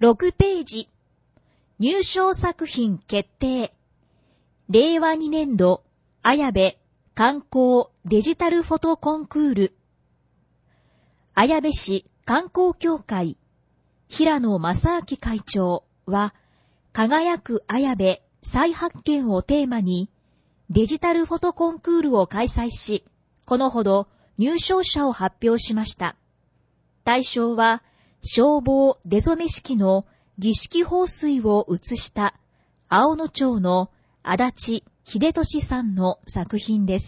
6ページ、入賞作品決定。令和2年度、綾部観光デジタルフォトコンクール。綾部市観光協会、平野正明会長は、輝く綾部再発見をテーマに、デジタルフォトコンクールを開催し、このほど入賞者を発表しました。対象は、消防出初め式の儀式放水を写した青野町の足立秀俊さんの作品です。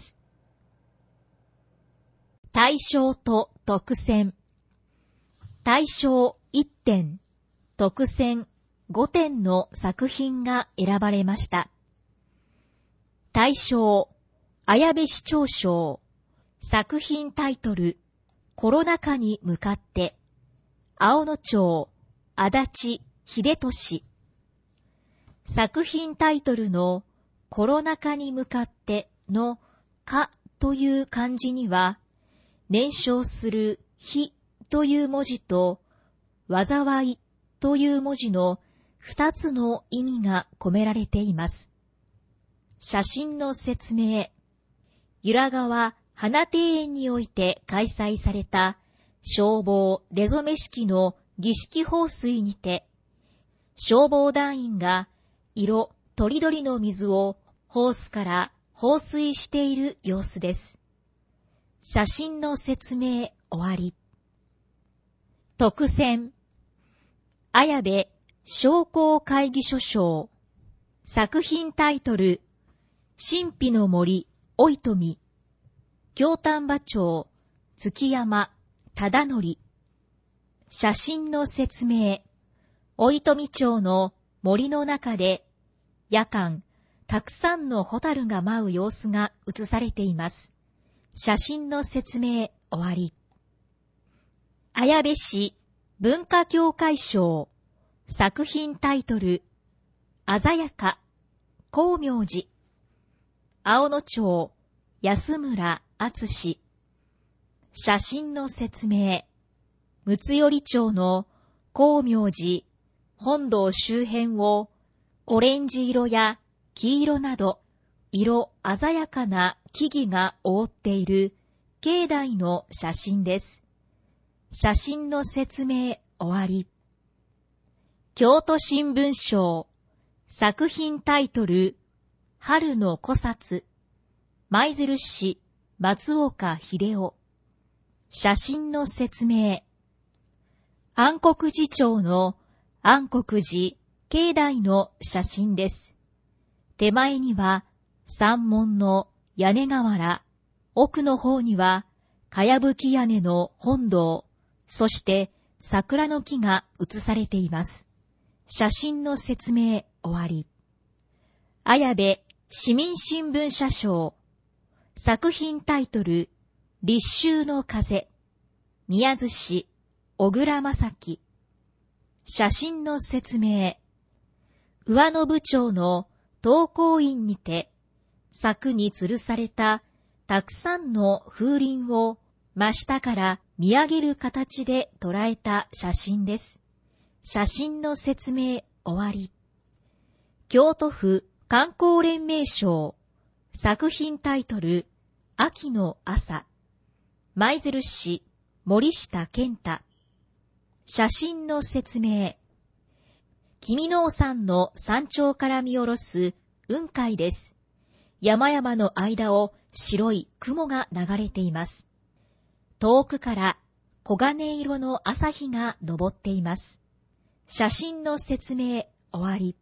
大賞と特選。大賞1点、特選5点の作品が選ばれました。大賞、綾部市長賞。作品タイトル、コロナ禍に向かって。青野町、足立秀俊。作品タイトルのコロナ禍に向かってのかという漢字には、燃焼する火という文字と、災いという文字の2つの意味が込められています。写真の説明。由良川花庭園において開催された消防出初め式の儀式放水にて、消防団員が色とりどりの水をホースから放水している様子です。写真の説明終わり。特選。綾部商工会議所賞。作品タイトル、神秘の森、おいとみ。京丹波町、月山、忠則。写真の説明。おいとみ町の森の中で、夜間、たくさんのホタルが舞う様子が写されています。写真の説明終わり。綾部市文化協会賞。作品タイトル、鮮やか、光明寺。青野町、安村敦。写真の説明。睦寄町の光明寺、本堂周辺をオレンジ色や黄色など色鮮やかな木々が覆っている境内の写真です。写真の説明終わり。京都新聞賞。作品タイトル、春の古刹。舞鶴市松岡秀夫。写真の説明。安国寺町の安国寺境内の写真です。手前には山門の屋根瓦、奥の方にはかやぶき屋根の本堂、そして桜の木が写されています。写真の説明終わり。綾部市民新聞社賞。作品タイトル、立秋の風。宮津市小倉正樹。写真の説明。上野部町の東光院にて、柵に吊るされたたくさんの風鈴を真下から見上げる形で捉えた写真です。写真の説明終わり。京都府観光連盟賞。作品タイトル、秋の朝。舞鶴市森下健太。写真の説明。君野山の山頂から見下ろす雲海です。山々の間を白い雲が流れています。遠くから黄金色の朝日が昇っています。写真の説明終わり。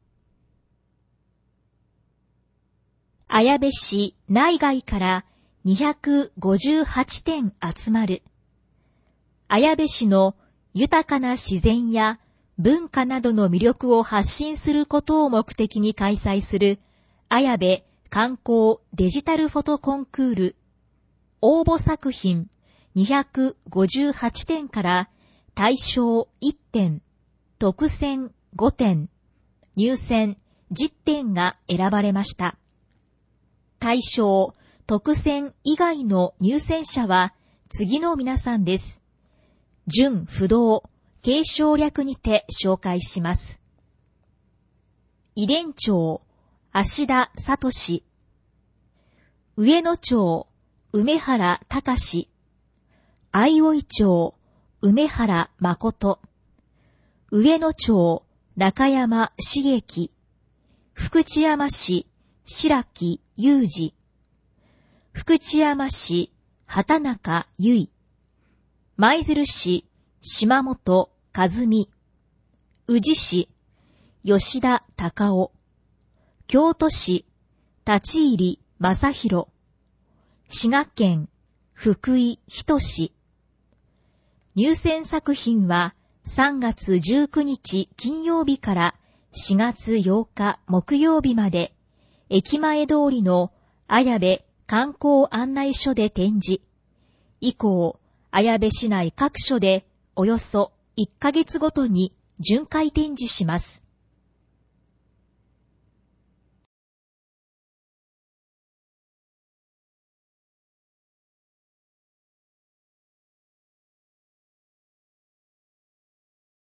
綾部市内外から258点集まる。綾部市の豊かな自然や文化などの魅力を発信することを目的に開催する綾部観光デジタルフォトコンクール。応募作品258点から大賞1点、特選5点、入選10点が選ばれました。大賞、特選以外の入選者は次の皆さんです。準不動、 継承略にて紹介します。遺伝町、芦田聡、上野町、梅原隆、相生町、梅原誠、上野町、中山茂樹、福知山市、白木裕二、福知山市、畑中結衣、舞鶴市、島本和美、宇治市、吉田隆夫、京都市、立入正弘、滋賀県、福井仁志。入選作品は3月19日金曜日から4月8日木曜日まで、駅前通りの綾部観光案内所で展示。以降、綾部市内各所でおよそ1ヶ月ごとに巡回展示します。